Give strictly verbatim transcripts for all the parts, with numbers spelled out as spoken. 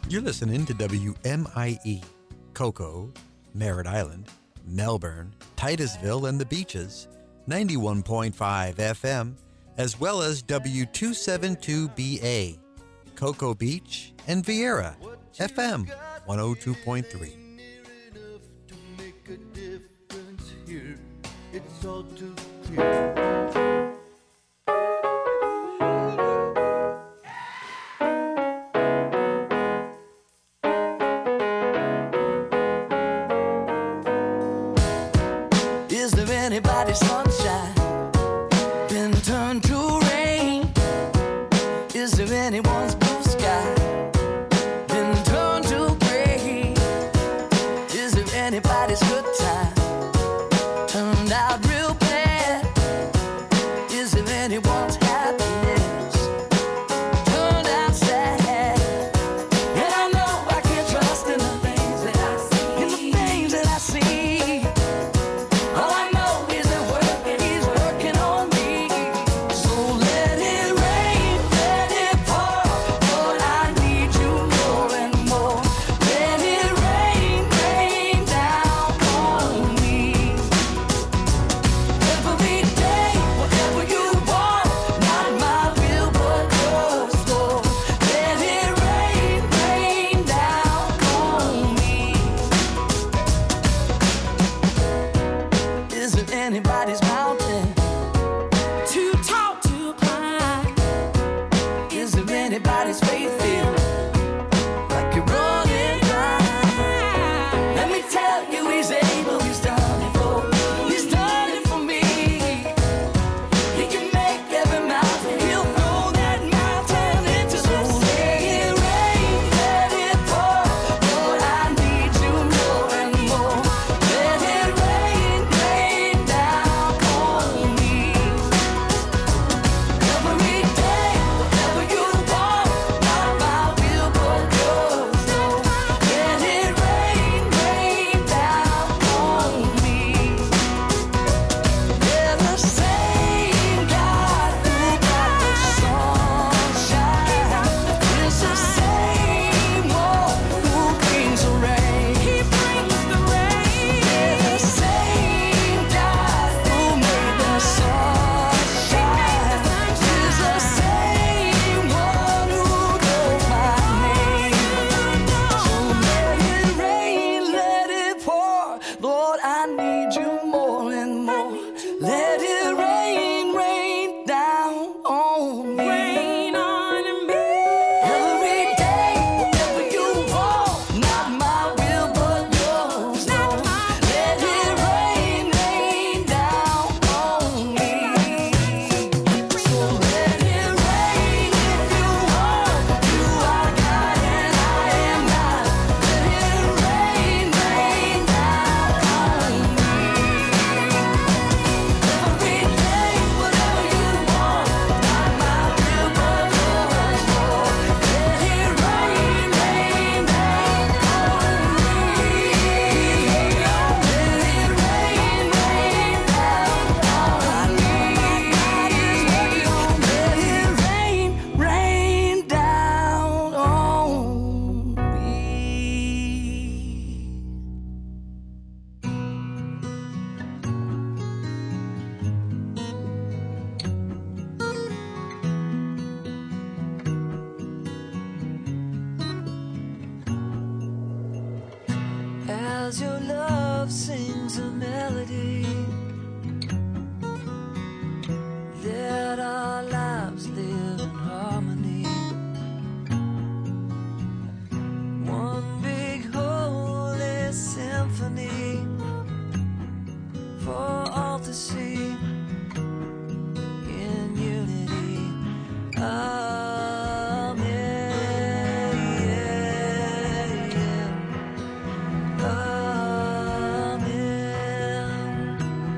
You're listening to W M I E, Cocoa, Merritt Island, Melbourne, Titusville, and the Beaches, ninety-one point five F M, as well as W two seventy-two B A, Cocoa Beach, and Vieira, F M one oh two point three. It's all too clear. Is there anybody's sunshine been turned to rain? Is there anyone's blue sky been turned to gray? Is there anybody's good time turned out real bad? Is there anyone's happiness turned out sad? And I know I can't trust in the things that I see, in the things that I see. All I know is that working, he's working on me. So let it rain, let it pour, Lord, I need you more and more. Let it rain, rain down on me. Every day, whatever you want, not my will but yours, Lord. Let it rain, rain down on me. Is there anybody's mountain too tall to climb? Is there anybody's faith feel like you're running dry? Let me tell you, he's able, he's done it for me. He's done it for me. He can make every mountain, he'll throw that mountain into the sea. Let it rain, let it pour, Lord, I need you more and more. Let it rain, rain down on me. Every day, whatever you want, not my will but yours, Lord. Let it rain, rain down on me. They're the same God who got the sunshine. It's the same one who brings the rain. He brings the rain. They're the same God who made the sunshine. Is the same one who knows my name. So let it rain, let it pour, Lord, I need you more and more. Let it rain, rain down on me. Rain on me. Every day, whatever you want, not my will but yours, Lord. Let it rain, rain down on me. So let it rain if you want. You are God and I am not. Let it rain, rain down on me. Every day, whatever you want, not my will but yours, Lord. Let it rain, rain down on me. Let it rain, rain down on me. Let it rain, rain down on me. As your love sings a melody, that our lives live in harmony. One big holy symphony for all to see in unity. Amen. Amen.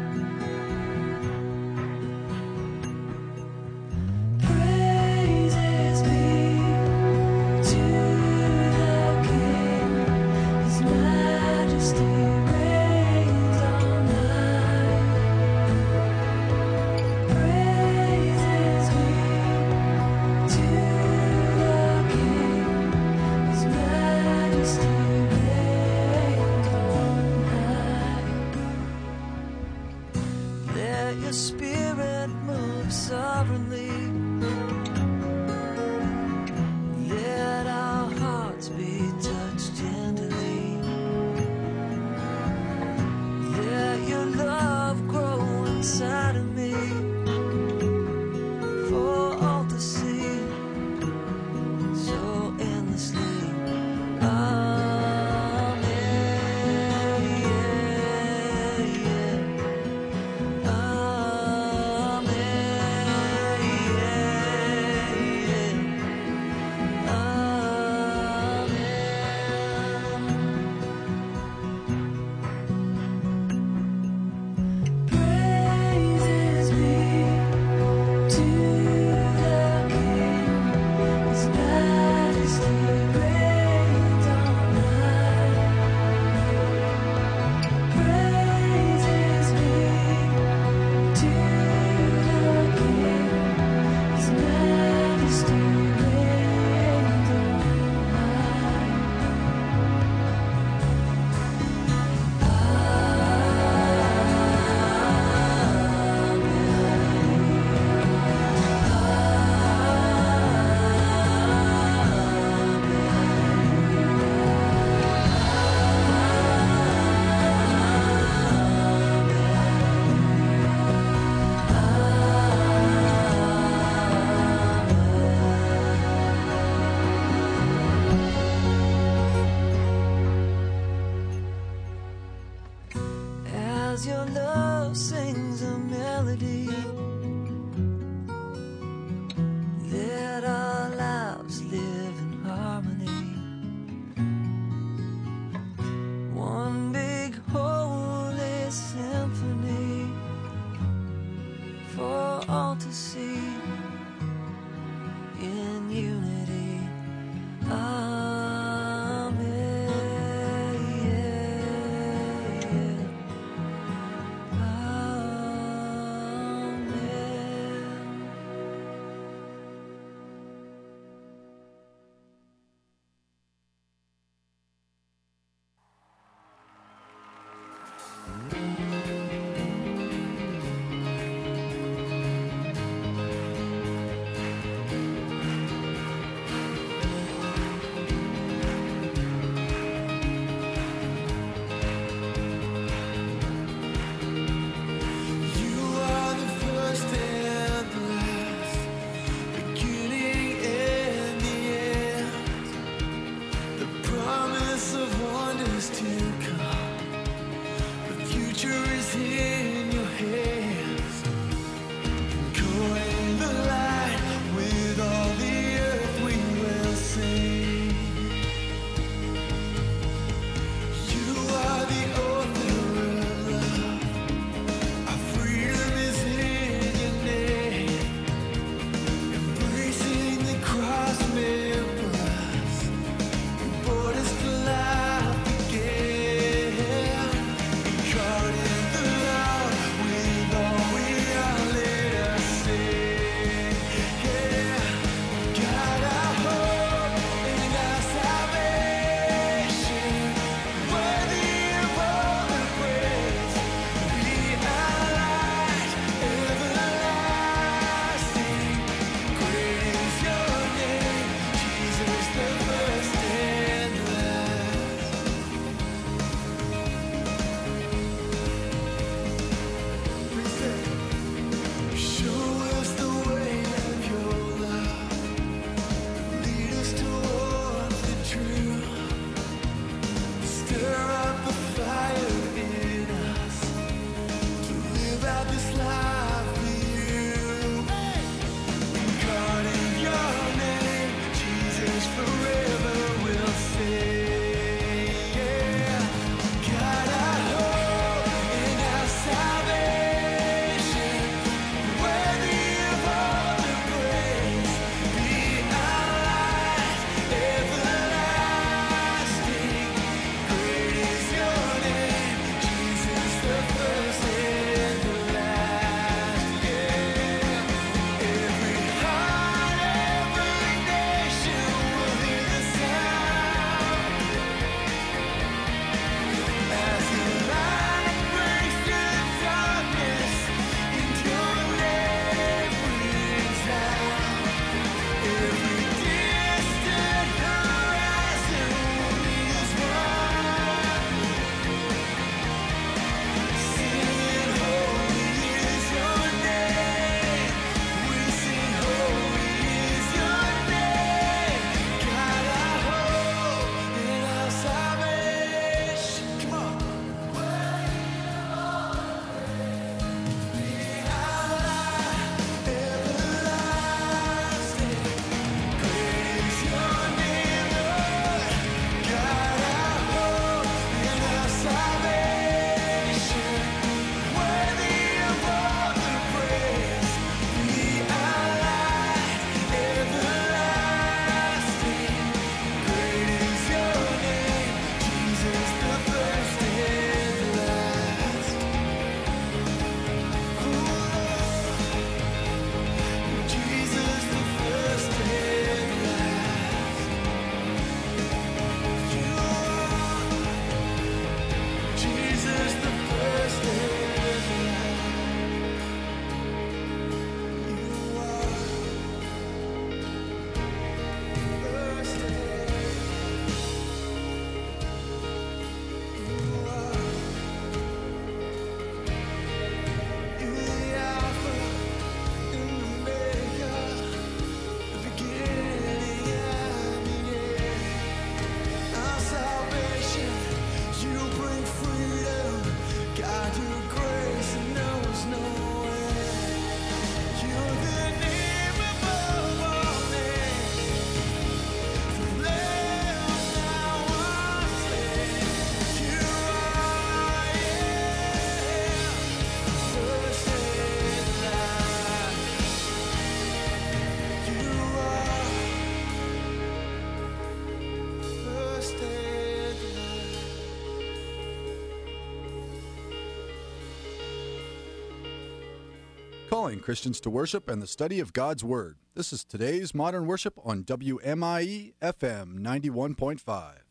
calling Christians to worship and the study of God's Word. This is today's Modern Worship on W M I E F M ninety-one point five.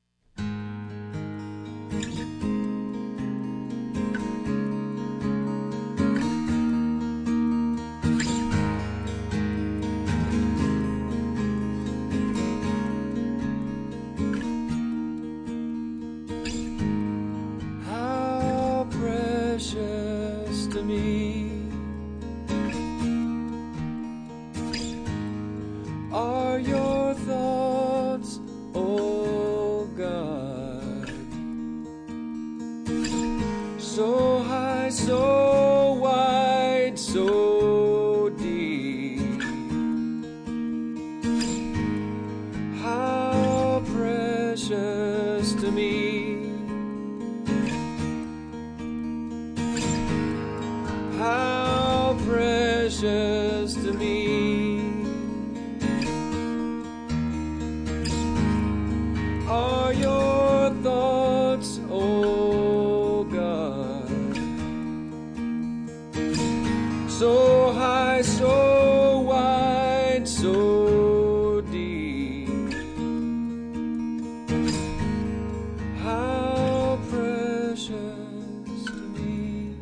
How precious to me are your thoughts, O God, so high, so wide, so deep. How precious to me, how precious to me are your thoughts, O God, so high, so wide, so deep. How precious to me.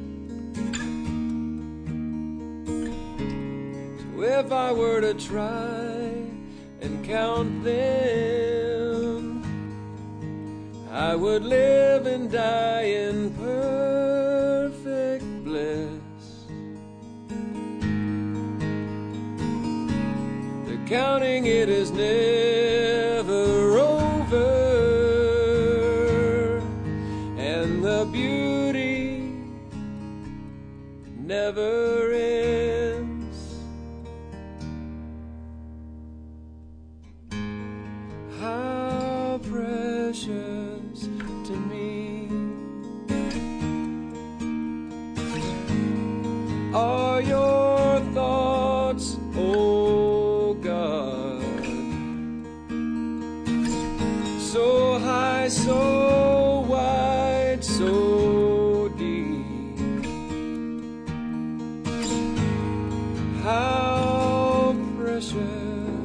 So if I were to try and count them, I would live and die in perfect bliss. The counting it is never over, and the beauty never ends. How precious to me are your thoughts, O God, so high, so